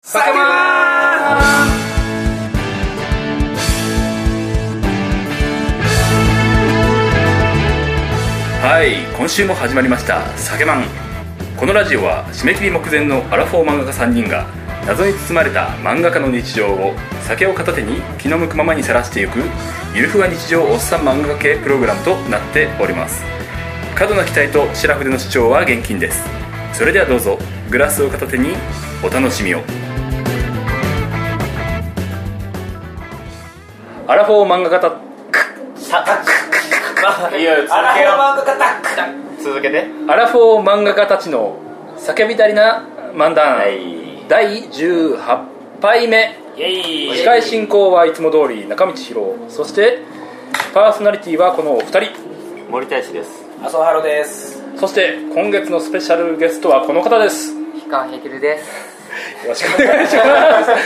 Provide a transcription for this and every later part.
酒まーん。はい、今週も始まりました酒まん。このラジオは締め切り目前のアラフォー漫画家3人が謎に包まれた漫画家の日常を酒を片手に気の向くままにさらしていくゆるふわ日常おっさん漫画家系プログラムとなっております。過度な期待と白筆の主張は厳禁です。それではどうぞグラスを片手にお楽しみを。アラフォー漫画家いや続けてアラフォー漫画家たちの叫びたりな漫談、第18杯目。司会進行はいつも通り中道博、そしてパーソナリティはこのお二人。 森大志です。 麻生ハロです。 そして今月のスペシャルゲストはこの方です。 氷川ヘキルです。 よろしくお願いします。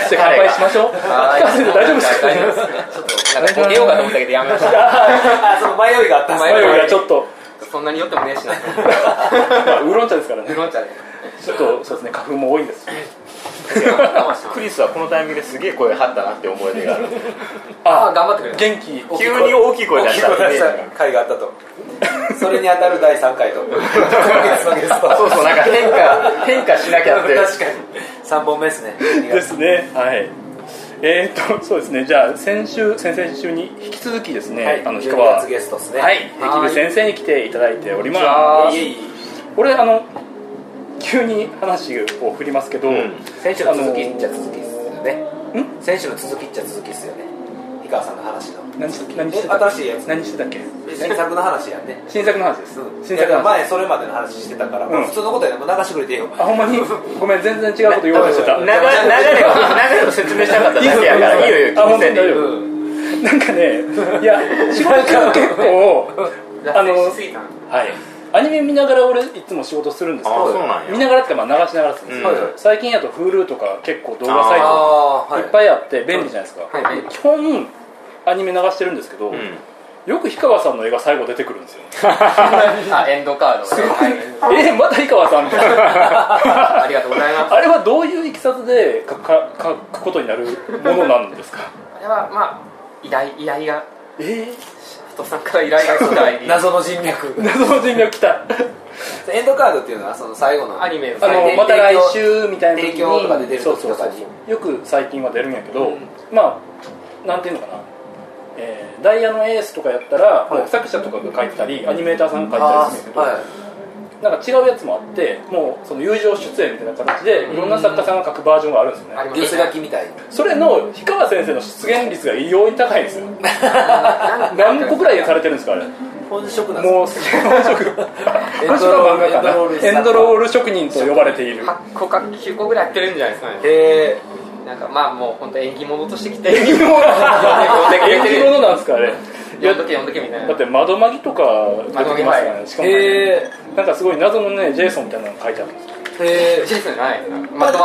じゃあ乾杯しましょう。大丈夫ですか？ 大丈夫です。ちょっとなんかボケようかと思ったけどやめました。 その迷いがあったんです。 迷いがちょっとそんなに酔ってもねえしな。 ウーロン茶ですからね。 ウーロン茶でちょっとそうですね、花粉も多いんです。 クリスはこのタイミングですげえ声張ったなって思い出がある。 あ、頑張ってくれる。 元気急に大きい声出した回があったと。それに当たる第3回と。 そうそう、なんか変化しなきゃって。 確かに3本目ですね。 ですね。はい。そうですね。じゃあ先々週に引き続きですね、 はい、 氷川ゲストですね。 はい、ヘキル先生に来ていただいております。俺急に話を振りますけど、 先週の続きっちゃ続きですよね。先週の続きっちゃ続きですよね。氷川さんの話の。 何してた？ 新しいやつ。 何してたっけ？ 新作の話やね。 新作の話です。 新作の前それまでの話してたから、普通のことやでも流してくれていいよ。 あ、ほんまにごめん、全然違うこと言おうとしてた。 流れを説明したかっただけやからいいよいいよ。 あ、本当に大丈夫。なんかね、いや仕事中結構はい。アニメ見ながら俺いつも仕事するんですけど、見ながらって流しながらするんですよ。最近やと Hulu とか結構動画サイトいっぱいあって便利じゃないですか。基本アニメ流してるんですけど、よく氷川さんの絵が最後出てくるんですよ。 あ、エンドカード。 すごい。また氷川さんみたいな。 ありがとうございます。 あれはどういういきさつで書くことになるものなんですか？ あれはまあ依頼が。太さんから依頼が来た。 謎の人脈来た。 エンドカードっていうのはその最後のアニメのまた来週みたいな提供とかで出る時とかによく最近は出るんやけど、まあなんていうのかな、ダイヤのエースとかやったら作者とかが書いてたりアニメーターさんが書いてたりするんやけど、なんか違うやつもあって、もうその友情出演みたいな形でいろんな作家さんが書くバージョンがあるんですよね。 寄せ書きみたいな。 それの氷川先生の出現率が異様に高いんですよ。何個くらいされてるんですかあれ？ 本職なんです。 もう本職は漫画家な。エンドロール職人と呼ばれている。 8個か9個ぐらいやってるんじゃないですかね。なんかまあもう本当縁起物としてきて。 縁起物なんですかあれ？ 読んどけみたいな。 だって窓マギとか出てきますからね。しかもなんかすごい謎のねジェイソンみたいなの書いてあるんですよ。 ジェイソンじゃない。マッドマ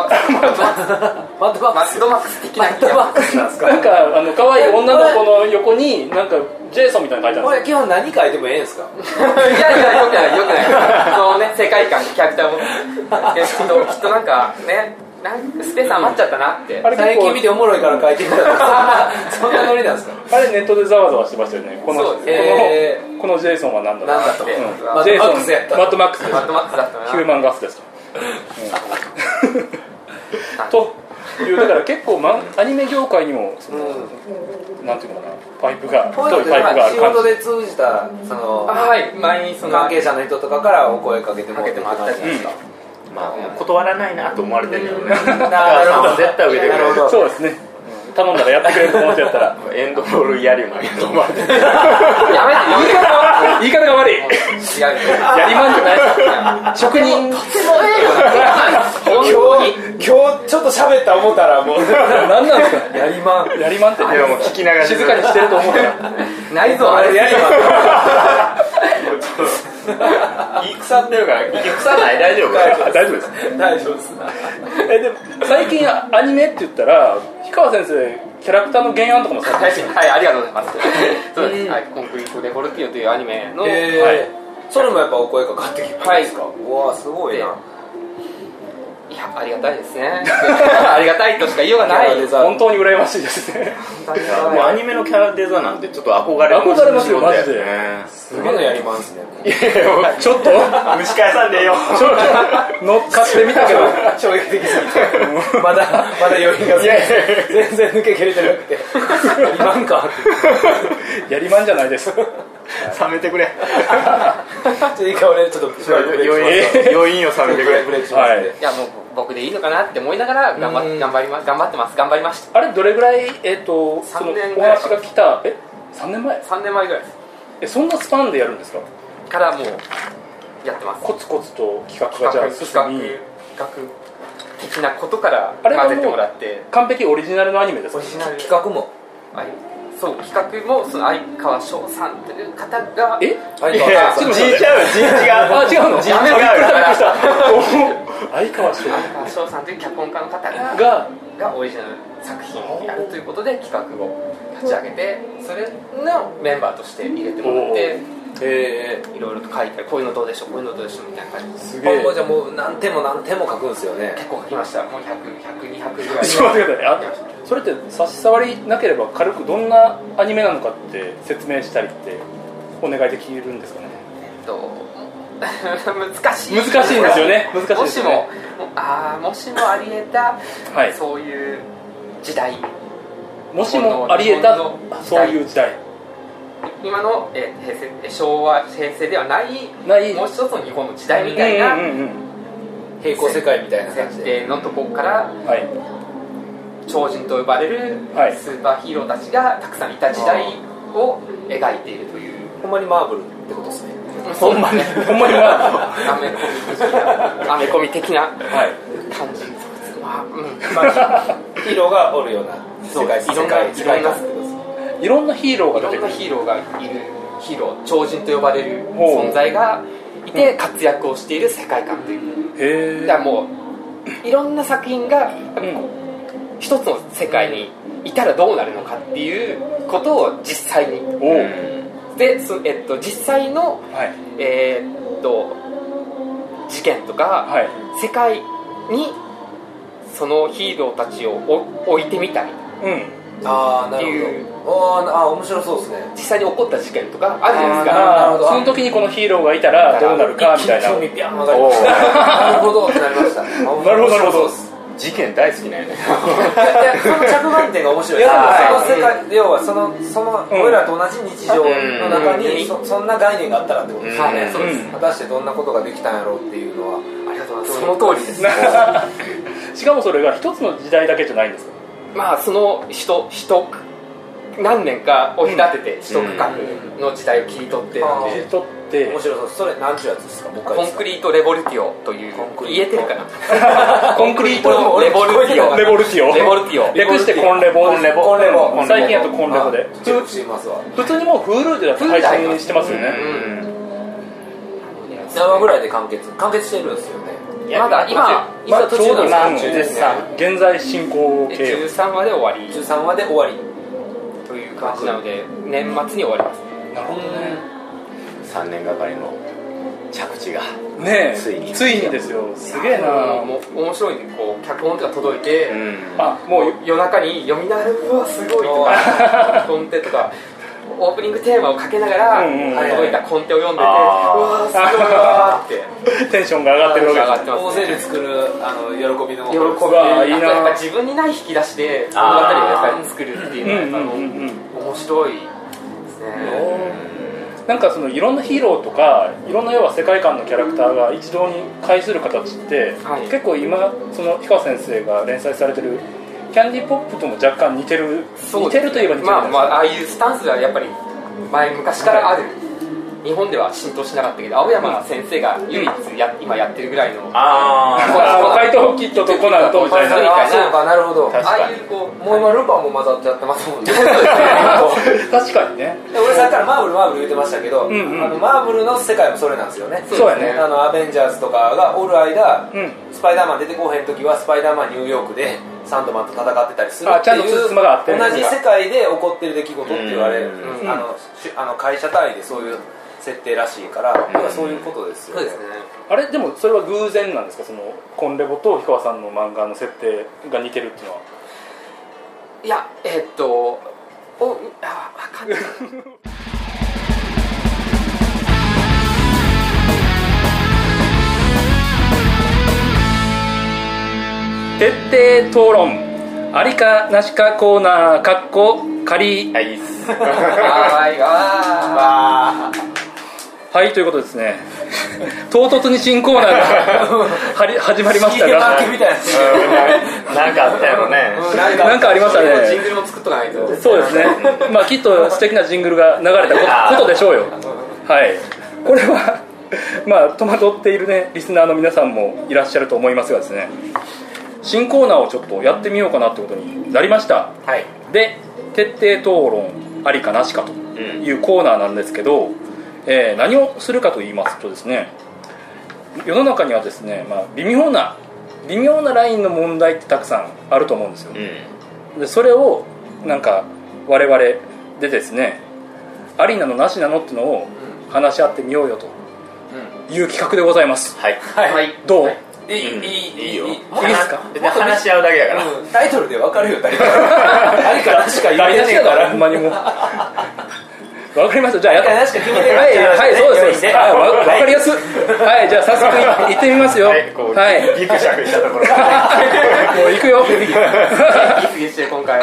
ックス的な。 なんか可愛い女の子の横になんかジェイソンみたいなの書いてあるんですよ。 これ基本何書いてもええんですか？ いやよくない。そのね世界観キャラクターもきっとなんかね。スペース余っちゃったなって。 最近見ておもろいから書いてみたらそんなノリなんですか？ あれネットでざわざわしてましたよね。このジェイソンは何だと。ジェイソンマッドマックスです。 マッドマックスだったな。 ヒューマンガスですと。というだから結構アニメ業界にもそのなんていうのかな太いパイプがある。 仕事で通じたその前にその関係者の人とかからお声かけてもらってもらったりですか。 まあ断らないなと思われてるよね。 なるほど。 絶対上でくれる。 そうですね。頼んだらやってくれると思ってやったらエンドロールやりまんやと思われてる。 やめて言い方が悪い。やりまんじゃない職人。 今日ちょっと喋った思ったらもう何なんですか。やりまんっていやもう聞きながら静かにしてると思ったらないぞあれ。 やりまん。 言い腐ってるから言い腐らない大丈夫大丈夫です。 でも最近アニメって言ったら氷川先生キャラクターの原案とかもされてます。 はい、ありがとうございます。そうです。コンクリートレボルティオというアニメのそれもやっぱお声かかってきますか？うわすごいな。 一いやありがたいですねありがたいとしか言いようがない本当に羨ましいですねもうアニメのキャラデザなんてちょっと憧れますよマジで。 すげえのやりますね。 ちょっと蒸し返さんでよ乗っかってみたけど衝撃的すぎてまだ余韻が全然抜けきれてなくてやりまんかってやりまんじゃないです冷めてくれいいか俺ちょっと余韻を冷めてくれブレイクしますんで、 いやもう僕でいいのかなって思いながら頑張りました。 あれどれぐらいそのお話が来た3年前 3年前ぐらいですそんなスパンでやるんですかからもうやってます。 コツコツと企画がじゃあ進み企画的なことからあれはもう混ぜてもらって完璧オリジナルのアニメですかオリジナル企画もそう企画もその相川翔さんという方が相いや川字違うあ違うのやめろ相川翔相川翔さんという脚本家の方がオリジナル作品をやるということで企画を立ち上げてそれのメンバーとして入れてもらっていろいろと書いてこういうのどうでしょうこういうのどうでしょうみたいな感じですすげえじゃあもう何点も書くんですよね。 結構書きましたもう100、200ぐらいちょっと待ってくださいそれって差し障りなければ軽くどんなアニメなのかって説明したりってお願いできるんですかね難しいんですよねもしもありえた、 はい、 そういう時代もしもありえたそういう時代今の、昭和平成ではないもう一つの日本の時代みたいな平行世界みたいな感じ設で定のところから、超人と呼ばれるスーパーヒーローたちがたくさんいた時代を描いているというほんまにマーブルってことですね。 ほんまにアメコミ的な感じ、 ヒーローがおるような世界いろんなヒーローが出てくるヒーローがいるヒーロー超人と呼ばれる存在がいて活躍をしている世界観というだからもういろんな作品が一つの世界にいたらどうなるのかっていうことを実際にで、実際の、事件とか、世界にそのヒーローたちを置いてみたりなるほど面白そうですね。 実際に起こった事件とかあるじゃないですか。 その時にこのヒーローがいたらどうなるかみたいな。 興味ビャン上がりましたなるほどってなりましたなるほど事件大好きなんやねその着眼点が面白いです。その世界要はその俺らと同じ日常の中にそんな概念があったらってことですよね。果たしてどんなことができたんやろうっていうのはありがとうございます。その通りですしかもそれが一つの時代だけじゃないんですか。 まあその人何年かを隔てて一区画の時代を切り取って面白そう。それ何ちゅうやつですか。 コンクリートレボルティオという言えてるかなコンクリートレボルティオ略してコンレボ最近やとコンレボで普通にもう Hulu で配信してますよね。 何話ぐらいで完結してるんですよね。 まだ今ちょうどですね。 現在進行形 13話で終わり 13話で終わりという感じなので年末に終わります。 なるほどね。 3年がかりの着地がねついにですよ。すげえな。 もう面白いね。こう脚本とか届いてもう夜中に読みながらうわすごいとかコンテとかオープニングテーマをかけながら届いたコンテを読んでてうわすごいわってテンションが上がってるわけです。 大勢で作る喜びのいいな。 やっぱ自分にない引き出しで物語をやっぱり作るっていうのは面白いですね。 なんかそのいろんなヒーローとかいろんな要は世界観のキャラクターが一堂に会する形って、結構今その氷川先生が連載されてるキャンディーポップとも若干似てるといえば似てるんですか。 ああいうスタンスはやっぱり昔からある。日本では浸透しなかったけど青山先生が唯一今やってるぐらいの怪盗キッドとコナンとみたいな。 そうかなるほど。 ああいうこうもう今ルパンも混ざっちゃってますもんね。 確かにね。 俺さっきからマーブル言ってましたけど、マーブルの世界もそれなんですよね。 そうやね。 アベンジャーズとかがおる間、スパイダーマン出てこへん時はスパイダーマンニューヨークでサンドマンと戦ってたりするっていう同じ世界で起こってる出来事って言われる会社単位でそういう世設定らしいから、そういうことですよね。 そうですね。 あれでもそれは偶然なんですか、そのコンレボと氷川さんの漫画の設定が似てるっていうのは。 いや分かんない徹底討論ありかなしかコーナーかっこ仮はいはいということですね唐突に新コーナーが始まりましたがなんかあったやろねなんかありましたね。 ジングルも作っとかないと。 そうですねまあきっと素敵なジングルが流れたことでしょうよ。はいこれはまあ戸惑っているねリスナーの皆さんもいらっしゃると思いますがですね、新コーナーをちょっとやってみようかなってことになりました、はい、で徹底討論ありかなしかというコーナーなんですけど、何をするかと言いますとですね、世の中にはですね、まあ、微妙なラインの問題ってたくさんあると思うんですよ、でそれをなんか我々でですねありなのなしなのってのを話し合ってみようよという企画でございます。はい、はい、どう？ いいよ。いいですか？ 話し合うだけやから。 タイトルで分かるよ。ありかなしか言えねえから。ほんまにもう。わかりました。じゃあやっなしか決めてはいはいそうです。わかりやす。はいじゃあ早速行ってみますよ。はい。 ギクシャクしたところ。 もう行くよ。 ギスして今回。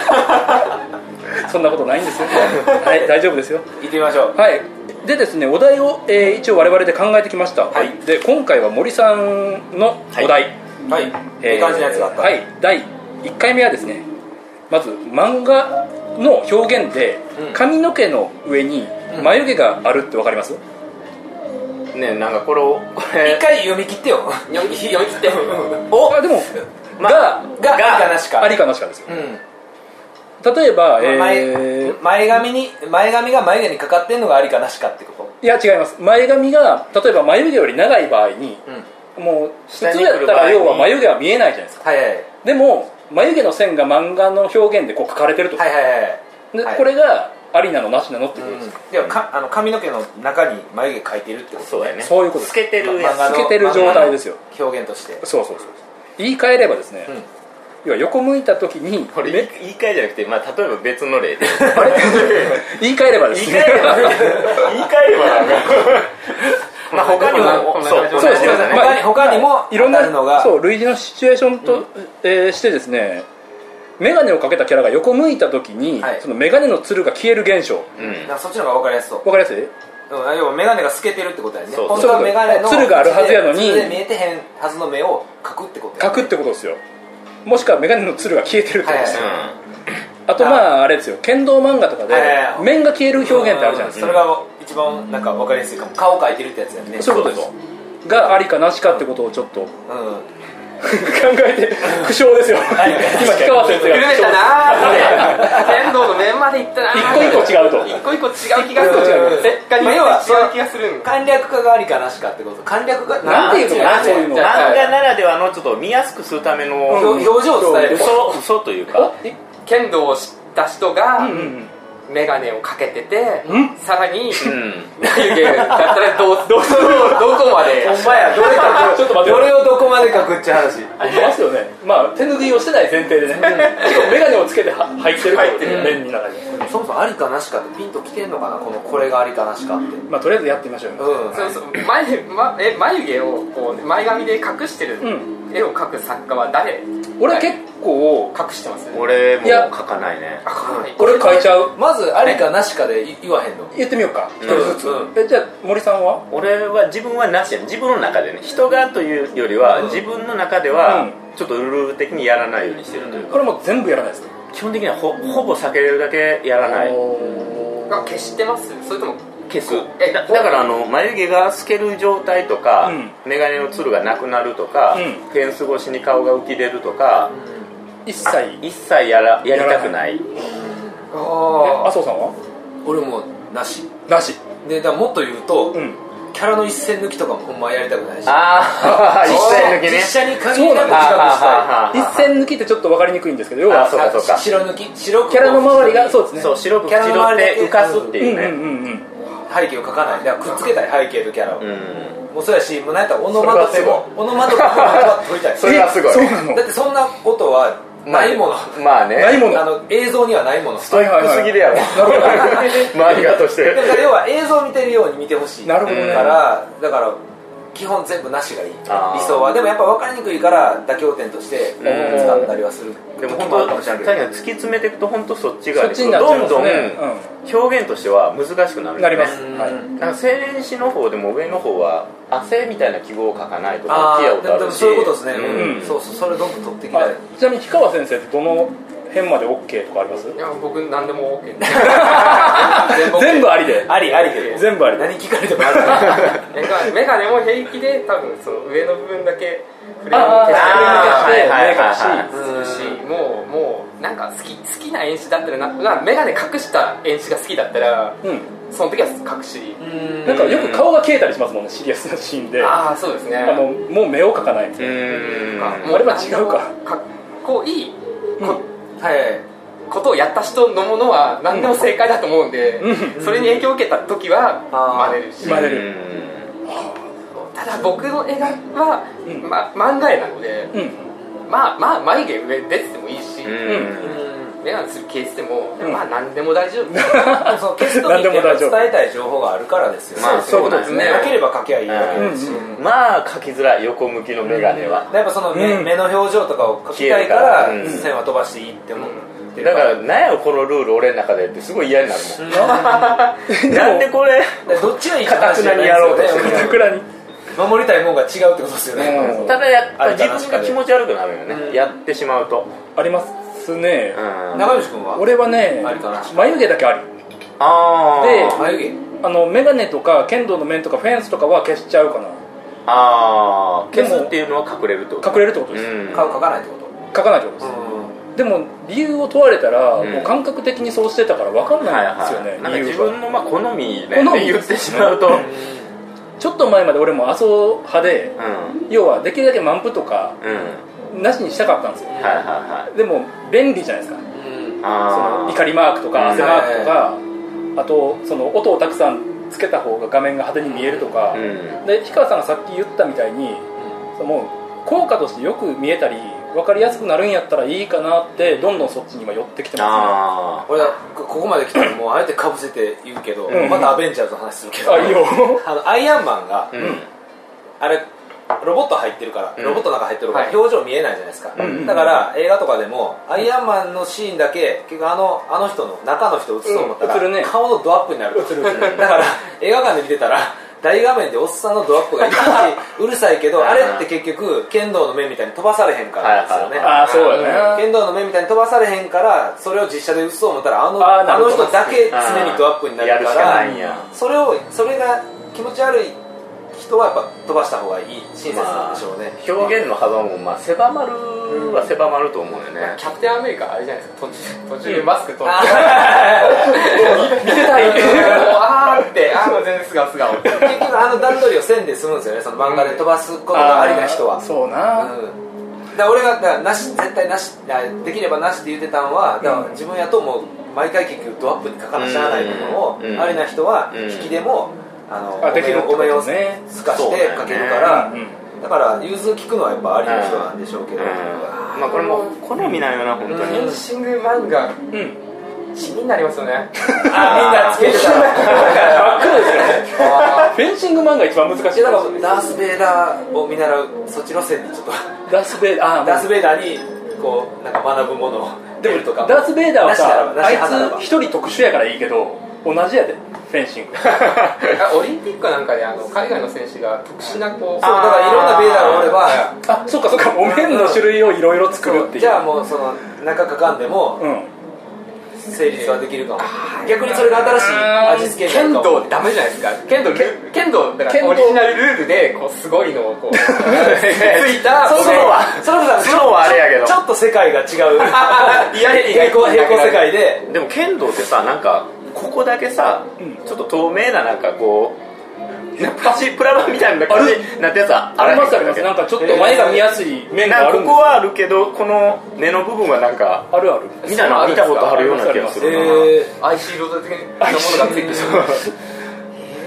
そんなことないんですよ。はい大丈夫ですよ。 行ってみましょう。 はい。でですね、お題を、一応我々で考えてきました、はい、で今回は森さんのお題、 はいいい感じのやつがあった、 はい、第1回目はですね、まず漫画の表現で髪の毛の上に眉毛があるって分かります？ ねなんかこれ一回読み切ってよ。 読み切っておでもがありかなしかありかなしかですよ、例えば、 前髪が眉毛にかかってんのがありかなしかってこと？ いや違います。前髪が例えば眉毛より長い場合に、もう普通やったら要は眉毛は見えないじゃないですか、でも眉毛の線が漫画の表現でこう描かれてると、でこれがありなのなしなのってことです、 でも髪の毛の中に眉毛描いてるってことだよね。 そういうことです。 透けてる状態ですよ、 表現として。 そう言い換えればですね、要は横向いた時にこれ言い換えじゃなくて、まあ、例えば別の例で言い換えればですねまあ他にもそうですね、 他にもいろんなのがそう類似のシチュエーションと、してですね、メガネをかけたキャラが横向いた時に、そのメガネのつるが消える現象、 そっちの方が分かりやすそう。 分かりやすい？ 要はメガネが透けてるってことだよね。 本当はメガネのつるがあるはずやのにつるで見えてへんはずの目を描くってことだよね。描くってことですよ。もしくはメガネのつるが消えてるってことですよ、あとまああれですよ、剣道漫画とかで面が消える表現ってあるじゃないですか、 それが一番なんか分かりやすいかも。顔描いてるってやつだよね。 そういうことですがありかなしかってことをちょっと考えて苦笑ですよ今木川先生が苦めたなーって剣道の面までいったなー、 一個一個違うと一個一個違う気がする。絶対に違う気がする。 簡略化がありかなしかってこと。簡略化なんていうのかな、そういうの漫画ならではのちょっと見やすくするための表情を伝える嘘というか、 剣道を知った人がメガネをかけてて、さらに眉毛だったらどこまでほんまや、ちょっと待って、どれをどこまで描くって話ありますよね。まあ手拭いをしてない前提でねメガネをつけて入ってる面に中にそもそもありかなしかってピンときてんのかな、これがありかなしかって。 まあとりあえずやってみましょうよ。 眉毛をこう前髪で隠してる絵を描く作家は誰？ 俺結構隠してます。 俺も描かないね。 俺描いちゃう。 まずありかなしかで言わへんの？ 言ってみようか、一人ずつ。じゃあ森さんは？ 俺は自分はなしやね。自分の中でね、人がというよりは自分の中ではちょっとルール的にやらないようにしてるというか。 これも全部やらないですか？ 基本的にはほぼ避けれるだけやらない。 消してます？それとも消す。だから眉毛が透ける状態とか、メガネのつるがなくなるとか、フェンス越しに顔が浮き出るとか、 一切やりたくない。 麻生さんは？ 俺もなしで、だからもっと言うと、キャラの一線抜きとかもほんまやりたくないし。 一線抜きね。 実写に限りなく近くしたい。一線抜きってちょっと分かりにくいんですけど、要はそうか白抜き、 キャラの周りがそうですね。 そう、白く縁取って浮かすっていうね。 背景を描かない、だからくっつけたい背景とキャラを、もうそうやし、もうなんやったらオノマトペも撮りたい。 それはすごい。 だってそんな音はないもの、 まあね、 ないもの、 映像にはないもの、 ストイックすぎるやろ、漫画として。 だから要は映像を見てるように見てほしいから、 なるほどね、 だから基本全部なしがいい、理想は。でもやっぱ分かりにくいから妥協点として使ったりはする。 でも本当確かに突き詰めていくと本当そっちがどんどん表現としては難しくなる、 なります。 なんか青年誌の方でも上の方は汗みたいな記号を書かないとか、 でもそういうことですね。そうそう、それどんどん取ってきたい。 ちなみに氷川先生ってどの辺まで OK とかあります？ いや僕何でも OK 全部ありで、 ありで全部あり、 何聞かれてもある。 メガネも平気で多分その上の部分だけフレーム消してし、もうなんか好きな演出だったらメガネ隠した演出が好きだったら、その時は隠し、 なんかよく顔が消えたりしますもんね、シリアスなシーンで。 そうですね、 もう目を描かないみたいな。あれは違うか、 かっこいいことをやった人のものは何でも正解だと思うんで、それに影響を受けた時は真似るし、ただ僕の映画は漫画絵なので、眉毛上出ててもいいし、メガネするケースでも何でも大丈夫。 消す時って伝えたい情報があるからですよ。 そうですね。 なければ描けばいいわけですし、 まあ描きづらい横向きのメガネは。 やっぱその目の表情とかを描きたいから線は飛ばしていいって思う。 だから何やろこのルール俺の中でってすごい嫌になるもん。なんでこれどっちがいいかたくなにやろうとしてかたくなに守りたいものが違うってことですよね。 ただやっぱ自分が気持ち悪くなるよね、やってしまうと。 ありますね。 長吉君は？ 俺はね、眉毛だけありで、 眉毛メガネとか剣道の面とかフェンスとかは消しちゃうかな。 消すっていうのは隠れるってこと？ 隠れるってことです。 描かないってこと？ 描かないってことです。でも理由を問われたら、もう感覚的にそうしてたから分かんないんですよね。 なんか自分の好みで言ってしまうと、 ちょっと前まで俺も麻生派で、要はできるだけ満腹とかなしにしたかったんですよ。でも便利じゃないですか。その怒りマークとか汗マークとか、あとその音をたくさんつけた方が画面が派手に見えるとか、で氷川さんがさっき言ったみたいに、もう効果としてよく見えたり分かりやすくなるんやったらいいかなって、どんどんそっちに今寄ってきてますね。 俺はここまで来たらもうあえてかぶせて言うけど、またアベンジャーズの話するけど、 いいよ。 アイアンマンが、あれロボット入ってるから、ロボットの中入ってるから表情見えないじゃないですか。だから映画とかでもアイアンマンのシーンだけ結局あの人の中の人を映そうと思ったら、顔のドアップになる。だから映画館で見てたら大画面でおっさんのドアップがいるし、うるさいけど、あれって結局剣道の面みたいに飛ばされへんからですよね。 そうやね。 剣道の面みたいに飛ばされへんから、それを実写で映そう思ったらあの人だけ常にドアップになるから、それが気持ち悪い人はやっぱ飛ばした方がいい、親切なんでしょうね。 表現の幅も狭まるは狭まると思うよね。 キャプテンアメリカあれじゃないですか、途中でマスク取って見せたいって全然素顔結局段取りをせんで済むんですよね、その漫画で飛ばすことがありな人は。 そうな。 俺が絶対なし、できればなしって言ってたのは、自分やともう毎回結局ドアップにかからしゃあないものを、ありな人は引きでもお面を透かしてかけるから、だから融通聞くのはやっぱありの人なんでしょうけど、 これも好みなよな、本当に。 フェンシング漫画地味になりますよね。 みんなつけてたら真っ黒ですよね。フェンシング漫画一番難しい。 だからダース・ベイダーを見習うそっち路線にちょっとダース・ベイダーにこうなんか学ぶものをでもダース・ベイダーはさ、あいつ一人特殊やからいいけど同じやで、フェンシング。 オリンピックなんかで海外の選手が特殊なこう、 だからいろんなベイダーがおれば、 そうかお面の種類をいろいろ作るっていう。 じゃあもうその中かかんでも成立はできるかも。逆にそれが新しい味付け剣道ダメじゃないですか。剣道だからオリジナルルールでこうすごいのをこうついた。 それはあれやけどちょっと世界が違う平行世界で。 でも剣道ってさ、なんかここだけさ、ちょっと透明ななんかこうプラバンみたいな感じになったやつはありますあります。なんかちょっと前が見やすい面があるんですよ。 ここはあるけど、この根の部分はなんかあるみたいな見たことあるような気がするな。 アイシールド的なものがついてる。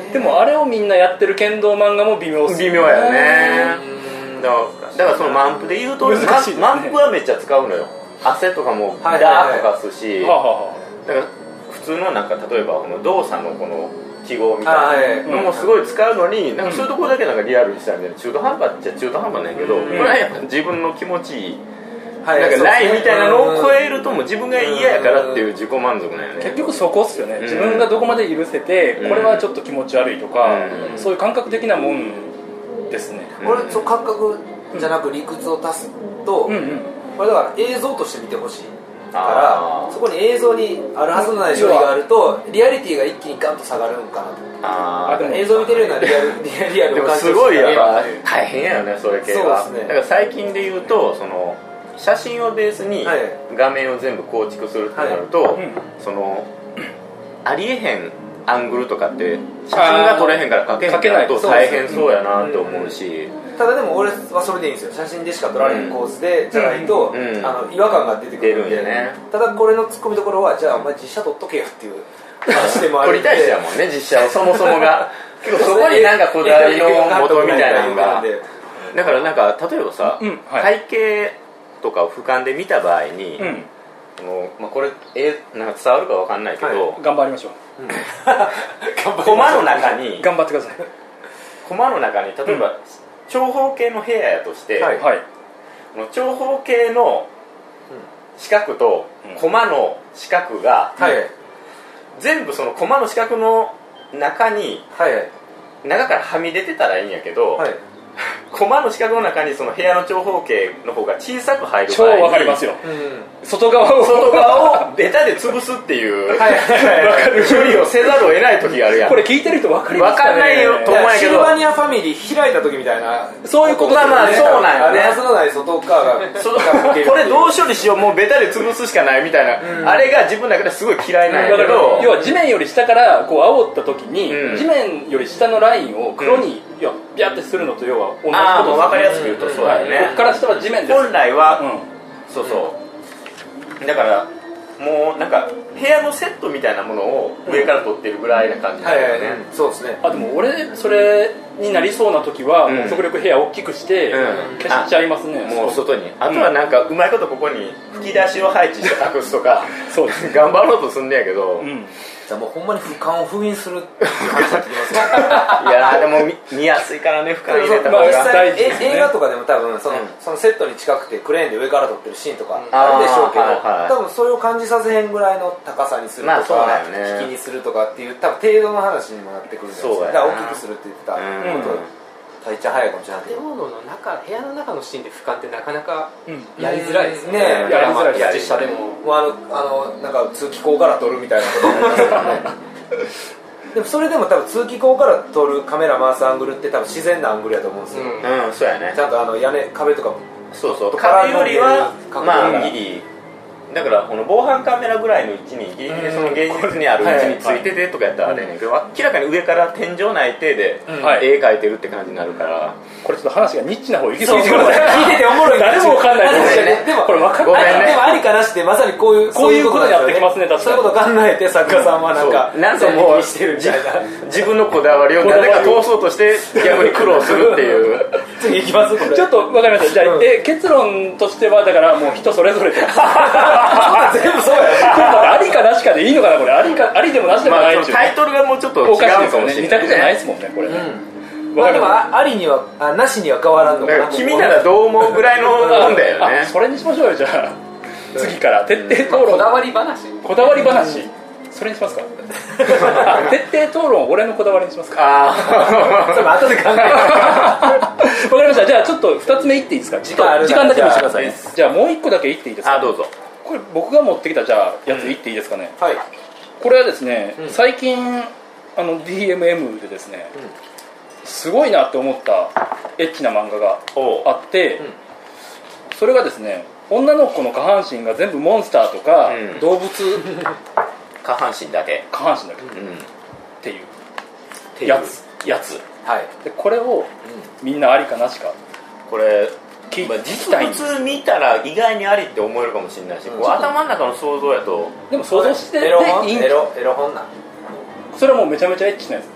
でもあれをみんなやってる剣道漫画も微妙っす微妙やよね。だからその満腹で言うと難しいですね。 満腹はめっちゃ使うのよ。汗とかもダーッとかすし、だから普通のなんか例えばこの動作のこの記号みたいなのもすごい使うのに、なんかそういうところだけなんかリアルにしたんで中途半端っちゃ中途半端なんやけど、これはやっぱ自分の気持ちいいなんかラインみたいなのを超えるともう自分が嫌やからっていう自己満足なんよね。 結局そこっすよね。自分がどこまで許せてこれはちょっと気持ち悪いとか、そういう感覚的なもんですね。 俺そう感覚じゃなく理屈を足すと、これだから映像として見てほしいからそこに映像にあるはずのない処理があるとリアリティが一気にガンと下がるんかなと。映像見てるようなリアルでもすごいやっぱ大変やよねそれ系は。だから最近で言うとその写真をベースに画面を全部構築するってなると、そのありえへんアングルとかって写真が撮れへんから描けへんからと大変そうやなと思うし、 ただでも俺はそれでいいんですよ。写真でしか撮られへん構図でじゃないと違和感が出てくるんで、ただこれのツッコミどころはじゃあお前実写撮っとけよっていう話でもあるんで撮りたい人やもんね実写をそもそもが結構そこになんかこだわりの元みたいなのがだからなんか例えばさ、背景とかを俯瞰で見た場合に、これなんか伝わるかわかんないけど、 頑張りましょう。 コマの中に頑張ってください。 コマの中に例えば長方形の部屋やとして、長方形の四角とコマの四角が全部そのコマの四角の中に中からはみ出てたらいいんやけど、コマの四角の中にその部屋の長方形の方が小さく入る場合に超わかりますよ。外側をベタで潰すっていう処理をせざるを得ない時があるやん。 これ聞いてる人わかりますかね。わかんないよと思うんやけど、 シルバニアファミリー開いた時みたいなそういうことですね。 まあそうなんよね。 はずのない外側がこれどう処理しようもうベタで潰すしかないみたいな、あれが自分の中ですごい嫌いなんやけど、 要は地面より下からこう煽った時に地面より下のラインを黒にビャってするのと要は同じことです。 分かりやすく言うとそうだよね。 ここから下は地面です。 本来はそうそうだからもうなんか部屋のセットみたいなものを上から撮ってるぐらいな感じだよね。 そうですね。 でも俺それになりそうな時はもう極力部屋大きくして消しちゃいますね。 もう外に。あとはなんかうまいことここに吹き出しを配置して隠すとかそうです。 頑張ろうとすんねやけど、 じゃあもうほんまに俯瞰を封印するっていう話になってきますね。 いやでも見やすいからね俯瞰入れた方が大事ですね。映画とかでも多分そのセットに近くてクレーンで上から撮ってるシーンとかあるでしょうけど、多分それを感じさせへんぐらいの高さにするとか引きにするとかっていう多分程度の話にもなってくるんじゃないですか。だから大きくするって言ってたこと大ちゃん早いかもしれない。 建物の中部屋の中のシーンで俯瞰ってなかなかやりづらいですね。 やりづらいです。 実写でもなんか通気口から撮るみたいなことになりますよね。でもそれでも多分通気口から撮るカメラ回すアングルって多分自然なアングルやと思うんですよ。 そうやね。 ちゃんと屋根壁とかもそう壁よりはギリだからこの防犯カメラぐらいの位置にギリギリその現実にある位置についててとかやったらあれねんけど、明らかに上から天井ない手で絵描いてるって感じになるから、 これちょっと話がニッチな方行き過ぎてください。 聞いてておもろい。 誰も分かんないですよね。 でもこれ分かんない。 でもありかなしってまさにこういうことやってきますね。確かにそういうこと考えて作家さんはなんかなんかもうしてるみたいな自分のこだわりを誰か通そうとして逆に苦労するっていう次いきますこれ。 ちょっと分かりました。じゃあ結論としてはだからもう人それぞれです。 全部そうや。 ありかなしかでいいのかなこれ。ありでもなしでもないっていう。 タイトルがもうちょっと違うかもしれない。 二択じゃないですもんねこれ。 まあでもありにはなしには変わらんのかな。 君ならどう思うぐらいのもんだよね。 それにしましょうよじゃあ。次から徹底討論。 こだわり話。 それにしますか。徹底討論俺のこだわりにしますか。 それ後で考える。 わかりました。じゃあちょっと2つ目いっていいですか。時間だけ見せてください。じゃあもう1個だけいっていいですか。 どうぞ。 これ僕が持ってきたじゃあやついっていいですかね。 はい。 これはですね最近DMM でですねすごいなって思ったエッチな漫画があってそれがですね女の子の下半身が全部モンスターとか動物下半身だけっていうやつでこれをみんなありかなしかこれ実物見たら意外にありって思えるかもしれないし頭の中の想像やとでも想像してエロ本なそれはもうめちゃめちゃエッチなやつ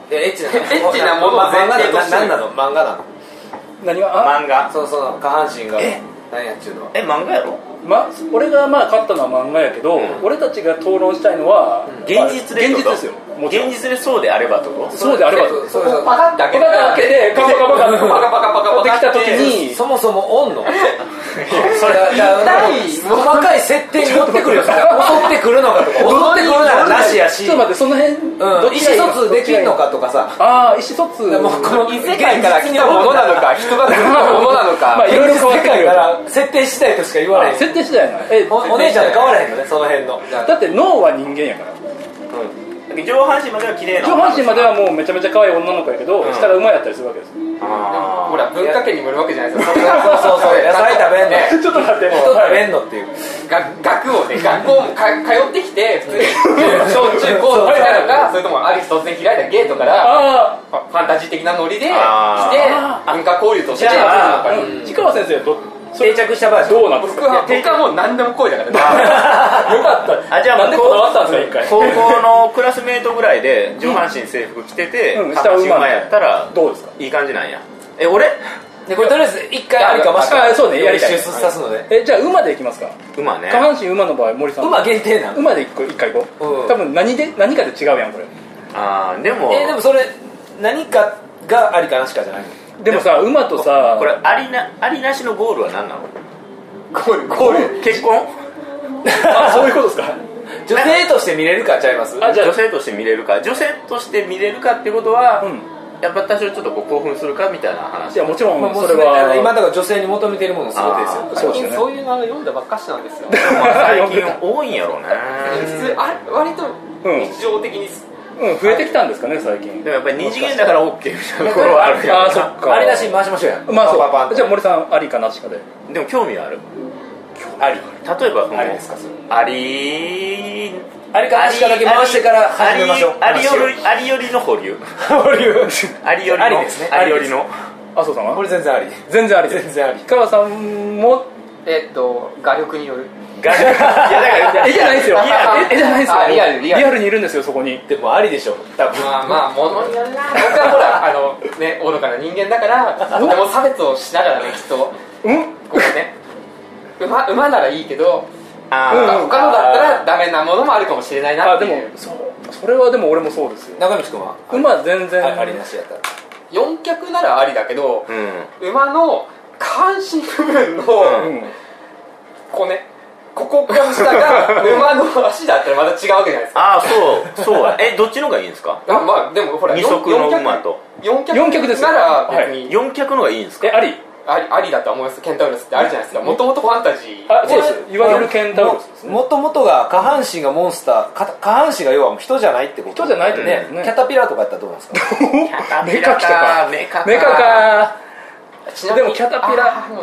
エッチなものを前提として何なの？漫画なの？ 何が？ 漫画。 その下半身が何やっちゅうのは。 漫画やろ？ 俺がまあ買ったのは漫画やけど、俺たちが討論したいのは現実で。 現実ですよ。 現実でそうであればってこと？ そうであればってこと。 そうパカッて開けてカパできた時にそもそもおんの？ それ細かい設定に寄ってくるよ。襲ってくるのかとか、襲ってくるならなしやし、 ちょっと待って、その辺意思疎通できるのかとかさ。 意思疎通もうこの異世界から来たものなのか、人が作ったものなのか、 まあいろいろ変わってくるから設定次第としか言わない。 設定次第な。 お姉ちゃんと変わらへんのね、その辺の。 だって脳は人間やから。 上半身までは綺麗な。 上半身まではもうめちゃめちゃ可愛い女の子やけど、下が馬やったりするわけですよ。 ほら文化圏にもよるわけじゃないですか。 そう野菜食べんの。 ちょっと待って、 人食べんのっていう。 学をね、学校も通ってきて、普通に小中高のなのか、それともある日突然開いたゲートからファンタジー的なノリで来て文化交流としてじゃあ市川先生定着した場合どうなんですか？ 僕はもう何でも恋だからね。 よかった。 じゃあなんでこだわったんですか？一回高校のクラスメートぐらいで上半身制服着てて下半身馬やったらどうですか？ いい感じなんや。俺でこれとりあえず一回ありかましかそうね、やりたい。 一周さすので。 じゃあ馬でいきますか？ 馬ね。 下半身馬の場合、森さん馬限定なの？ 馬で一回行こう。多分何かで違うやんこれ。 でもでもそれ何かがありかなしかじゃないの？ でもさ、馬とさ、 これありなしのゴールは何なの？ ゴール結婚？ そういうことですか？ 女性として見れるかちゃいます？ じゃあ女性として見れるか。女性として見れるかってことは、やっぱ多少ちょっと興奮するかみたいな話。 いやもちろんそれは今だから女性に求めているもの全てですよ。 最近そういうのを読んだばっかしなんですよ。 最近多いんやろうね。 普通割と日常的に増えてきたんですかね最近。 でもやっぱり二次元だから OK みたいなところはあるやん。 そっか。 ありなし回しましょうや。 まあそう。じゃあ森さんありかなしかで。 でも興味はある。 あり。 例えばありですか？ ありかなしかだけ回してから始めましょう。 ありよりの保留。ありよりの。 ありですね。 ありよりの。 麻生さんは？ これ全然あり。 全然あり。 全然あり。 氷川さんも画力による。 いやだから絵じゃないですよ。絵じゃないですよ。 リアルにいるんですよそこに。 でもありでしょ。多分。 まあ物によるな。僕はほらね愚かな人間だからでも差別をしながらねきっとこうね馬ならいいけど他のだったらダメなものもあるかもしれないなっていう。 でもそれはでも俺もそうですよ。 中道君は？ 馬全然ありなしやったら。 4脚ならありだけど馬の下半身部分のこうねここから下が馬の足だったらまた違うわけじゃないですか。 そうどっちのがいいんですか？ まあでもほら二足の馬と 4脚ですなら別に 4脚のがいいんですか？ ありだと思います。ケンタウロスってあるじゃないですか。もともとファンタジー。 そうです。いわゆるケンタウロスですね。 もともとが下半身がモンスター、下半身が要は人じゃないってこと。 人じゃないとね。 キャタピラーとかやったらどうなんですか？ メカ来たか。メカか。でもキャタピラか。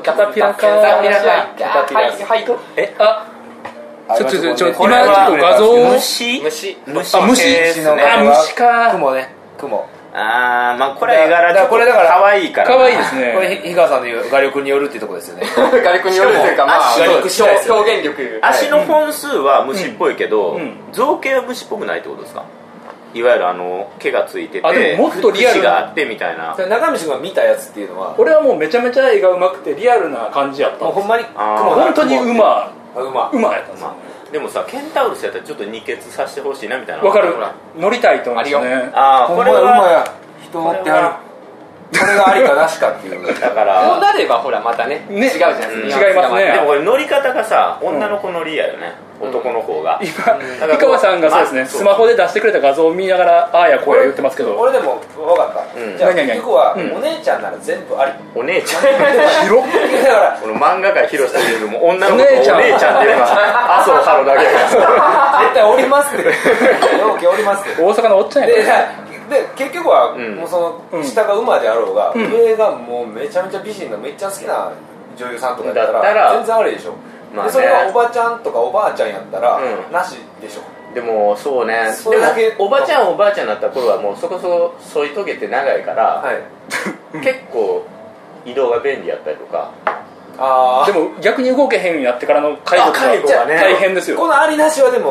はい今ちょっと画像虫か。 雲。 まあこれは絵柄ちょっと可愛いから。 可愛いですね。 これ日川さんの言う画力によるっていうところですよね。 画力によるというかまあ表現力。 足の本数は虫っぽいけど造形は虫っぽくないってことですか？いわゆる毛がついててでももっとリアルがあってみたいな。 中道君が見たやつっていうのは俺はもうめちゃめちゃ絵が上手くてリアルな感じやったんです。 もうほんまに本当に馬やったんですよ。 でもさケンタウロスやったらちょっと二血させてほしいなみたいな。 わかる。乗りたいと思うんですね。 これは馬や人乗ってはる。これがありかなしかっていう。 だからこうなればほらまたね違うじゃないですか。 違いますね。 でもこれ乗り方がさ女の子乗りやよね。男の方が今井川さんがそうですねスマホで出してくれた画像を見ながらああやこうや言ってますけど。 俺でも分かった。じゃあ結局はお姉ちゃんなら全部あり。 お姉ちゃん広っ。だからこの漫画界広瀬というよりも女の子とお姉ちゃんっていうのは麻生ハロだけ絶対おりますって容器おりますって大阪のおっちゃんやで結局はもうその下が馬であろうが上がもうめちゃめちゃ美人のめっちゃ好きな女優さんとかやったら全然ありでしょ。でそれがおばちゃんとかおばあちゃんやったらなしでしょ。 でもそうね。でもおばちゃんおばあちゃんになった頃はもうそこそこ添い遂げて長いから結構移動が便利やったりとか。 でも逆に動けへんやってからの介護が大変ですよ。 このありなしはでも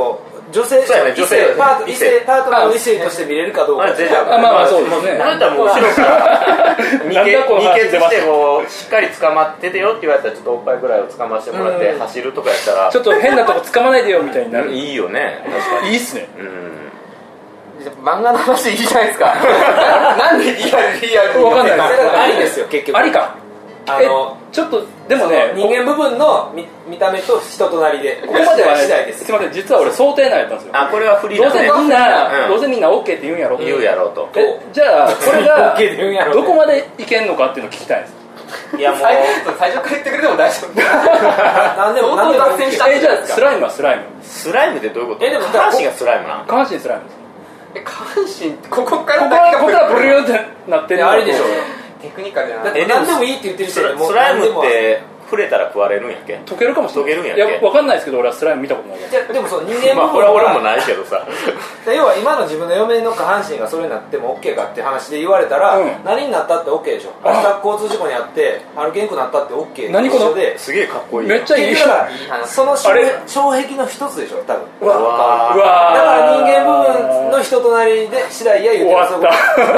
女性パートナーの異性として見れるかどうか。 まあそうですね。 あなたも後ろから二血してこうしっかり捕まっててよって言われたらちょっとおっぱいぐらいを捕ましてもらって走るとかやったらちょっと変なとこ捕まないでよみたいになる。 いいよね。確かにいいっすね。 漫画の話いいじゃないですか。なんでリアルわかんない。 ありですよ結局。 ありか。ちょっとでもね、 人間部分の見た目と人となりでここまでは次第です。 すみません、実は俺想定内だったんですよ。 これはフリーだね。どうせみんな OK って言うんやろ。 言うやろうと。 じゃあこれがどこまでいけんのかっていうのを聞きたいんです。 いやもう最初から言ってくれても大丈夫。 何でも脱線したじゃあスライムはスライム。 スライムってどういうこと？ でも下半身がスライムなの？ 下半身スライムです。 下半身ここからブルーってなってる。 あれでしょ。 テクニカルじゃない。何でもいいって言ってる人でもスライムって触れたら食われるんやっけ？ 溶けるかもしれない。 溶けるんやっけ？ いや分かんないですけど俺はスライム見たことない。 でもそう人間部分これは俺もないけどさ。 要は今の自分の嫁の下半身がそれになっても OK かっていう話で言われたら、何になったって OK でしょ。明日交通事故にあって歩けんくなったって OK で何このすげえかっこいい。 めっちゃいい。 その障壁の一つでしょ多分。 うわだから人間部分の人となりで次第や言うてます。 終わった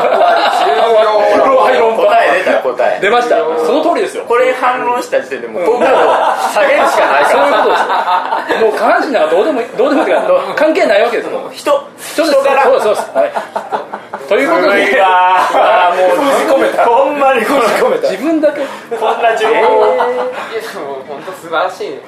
答え出ました。その通りですよ。 これ反論した時点でもう下げるしかないから。 そういうことです。もう下半身なんかどうでもいいってか関係ないわけですよ。 人柄。そうです。はい。ということで、 もう閉じ込めた。 ほんまに閉じ込めた。 自分だけこんな情報。 もう本当素晴らしい。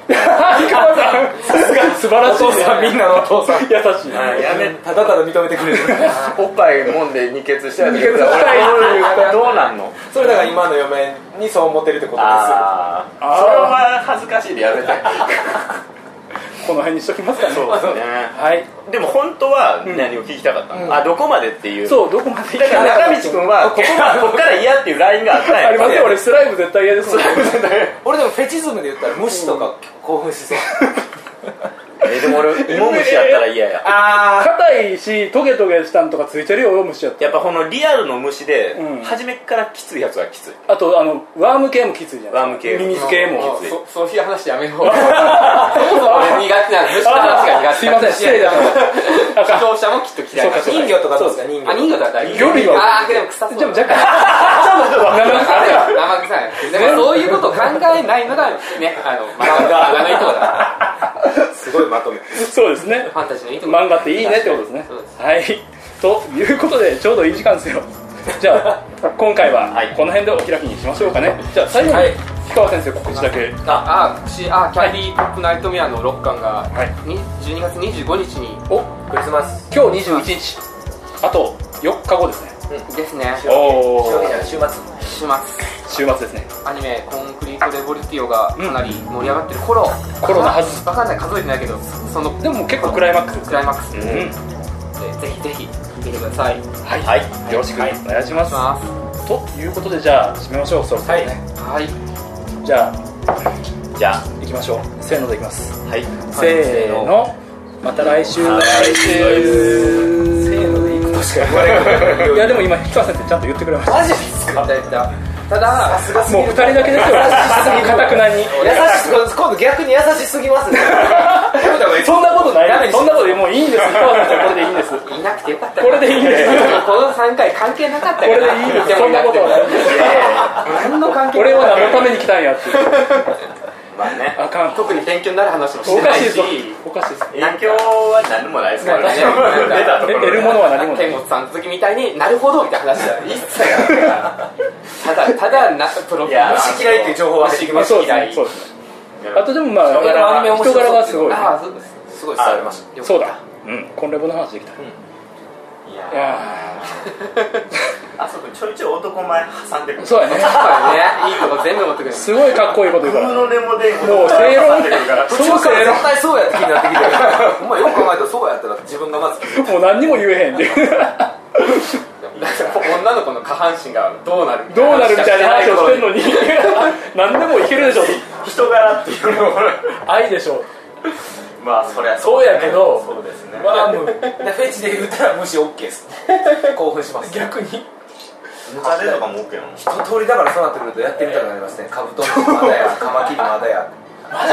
素晴らしい。 みんなのお父さん優しい。 ただただ認めてくれる。 おっぱいもんで二血してるけど、どうなんの？ それだから今の嫁にそう思ってるってことです。それは恥ずかしいでやめて。 この辺にしときますかね。 そうですね。 はい。 でも本当は何を聞きたかったの？どこまでっていう。 そう、どこまで。 だから中道君はここから嫌っていうラインがあったんや。 ありますよ。俺スライム絶対嫌ですもん。 俺でもフェチズムで言ったら虫とか興奮しそう。 でも俺芋虫やったら嫌や。 硬いしトゲトゲしたんとかついてるよ虫やったら。 やっぱこのリアルの虫で初めからきついやつはきつい。 あとワーム系もきついじゃないですか。ミミズ系もきつい。 そういう話やめよう。俺苦手な虫の話が苦手。 すいません失礼だ視聴者もきっと嫌い。 人魚とかどうですか？人魚だったら魚類はでも臭そう。 でも若干生臭い。でもそういうことを考えないのがね漫画のいいとこだ。 すごいまとめ。 そうですね。 ファンタジーのいいところ。 漫画っていいねってことですね。はい。ということでちょうどいい時間ですよ。じゃあ今回はこの辺でお開きにしましょうかね。じゃあ最後に氷川先生告知だけ。 キャンディーポップナイトメアの6巻が12月25日にクリスマス。 今日21日。あと4日後ですね。 ですね。週末ですね。 アニメコンクリートレボルティオがかなり盛り上がってる頃のはず。分かんない、数えてないけどでも結構クライマックス。 ぜひぜひ見てください。 はい、よろしくお願いします。ということでじゃあ締めましょう。そろそろね。はい。じゃあ行きましょう。せーのでいきます。はい。せーの。また来週。せーのでいくとしか言わない。いやでも今氷川先生ちゃんと言ってくれました。 マジですか？ ただもう2人だけですよ。かたくなに今度逆に優しすぎますね。 そんなことない。そんなこともういいんです。氷川先生これでいいんです。 いなくてよかった。 これでいいんです。 この3回関係なかったから。 これでいいです。そんなことはないんです。 何の関係？ 俺は何のために来たんやって。 まあね。 あかん。 特に勉強になる話もしてないし。 おかしいです。 勉強は何もないですからね。 得るものは何もない。 天国さんの時みたいになるほどみたいな話は一切ない。ただプロフィール虫嫌いっていう情報は知りました。 そうですね。あとでもまあ人柄がすごい。 すごい伝わりました。 そうだ。コンレボの話できた。いやあそこちょいちょい男前挟んでくる。 そうやね。 いいとこ全部持ってくる。 すごいかっこいいこと言うから。 もう正論。 そう正論。絶対そうやって気になってきてる。お前よく考えたらそうやったら自分がまず。 もう何にも言えへんで。 女の子の下半身がどうなるみたいな話をしてんのに何でもいけるでしょ。 人柄っていうのも愛でしょ。 まあそりゃそうやけど、 そうですね。 フェチで言ったら虫 OK です。興奮します。 逆にムカデとかも OK なの？ 一通りだからそうなってくるとやってみたくなりますね。カブトムシまだや、カマキリまだや。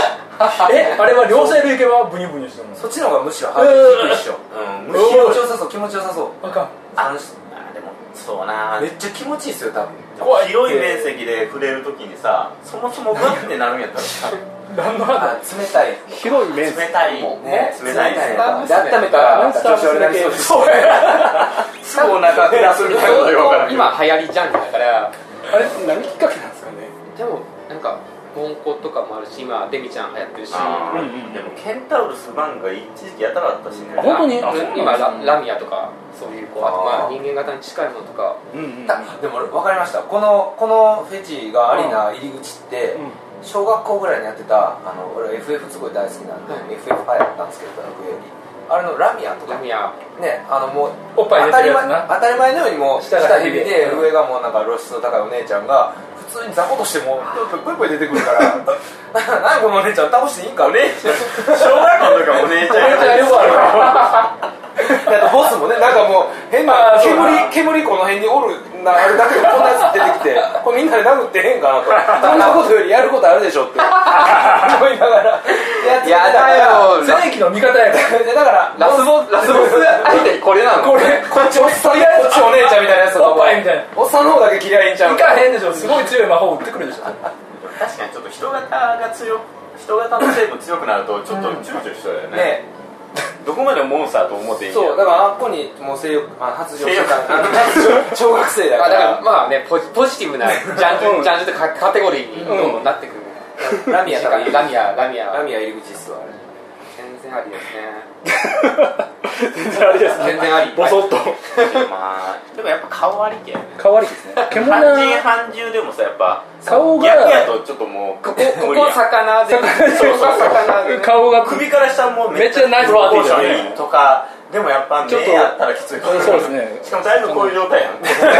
あれは両サイド行けばブニュブニュしてるの？ そっちの方がむしろハードル低いっしょ。気持ちよさそう、気持ちよさそう。 あかん。 でもそうな、 めっちゃ気持ちいいっすよ多分。 広い面積で触れるときにさ、そもそもグッてなるんやったらさ、 何の話？ 冷たい。 広い面積。 冷たいね、冷たいね。 温めたら調子悪なりそうです。そうや。 すぐお腹下すみたいなこと言うから。 今流行りジャンルだから。 あれ何きっかけなんですかね。 でもなんかモンコとかもあるし、今デミちゃん流行ってるし。 でもケンタウルスバンが一時期やたらあったしね。 本当に？ 今ラミアとかそういうあとまあ人間型に近いものとか。 でも分かりました。このフェチがありな入り口って小学校ぐらいにやってた俺 FF すごい大好きなんで FF 流行ったんですけど、学園にあれのラミアとかね、もうおっぱい出てるやつな。 当たり前のようにもう下がヘビで上がもうなんか露出の高いお姉ちゃんが普通に雑魚としてもぷいぷい出てくるから何このお姉ちゃん倒していいんか、 お姉ちゃん小学校の時はお姉ちゃんやよくあるからボスもね、なんかもう変な煙この辺におるあれだけでこんなやつ出てきてこれみんなで殴ってへんかなとそんなことよりやることあるでしょって思いながらいやだよ正規の味方やからだからラスボス相手にこれなの？ こっちおっさんやこっちお姉ちゃんみたいなやつおっぱいみたいなおっさんの方だけ嫌いんちゃういかへんでしょ。すごい強い魔法打ってくるでしょ。 確かにちょっと人型の成分強くなるとちょっとチューチューしそうだよね。どこまでモンスターと思っていいんや。 そうだからあっこにもう性欲発情してた小学生だかだかららまあねポジティブなジャンルとカテゴリーにどんどんなってくる。 ラミアラミア入り口っすわ。 全然ありですね。 全然ありですね。 全然あり。 ボソッと。 まあでもやっぱ顔ありけ。 顔ありですね。 半人半獣でもさやっぱ顔が逆やとちょっともうここ魚で顔が首から下もめっちゃナイスバーティーとかでもやっぱ目やったらきつい。 そうですね。 しかもだいぶこういう状態やん。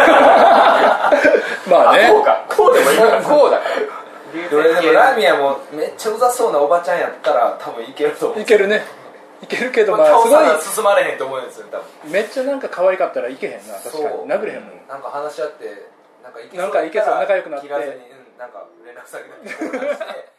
まあね。 こうでもいいから。 こうだから。 でもラミアもめっちゃうざそうなおばちゃんやったら多分いけると思う。 いけるね。いけるけどまあすごい進まれへんと思うんですよ多分。 めっちゃなんか可愛かったらいけへんな。確かに殴れへんもん。 なんか話し合ってなんかいけそう仲良くなって切らずになんか連絡先だけして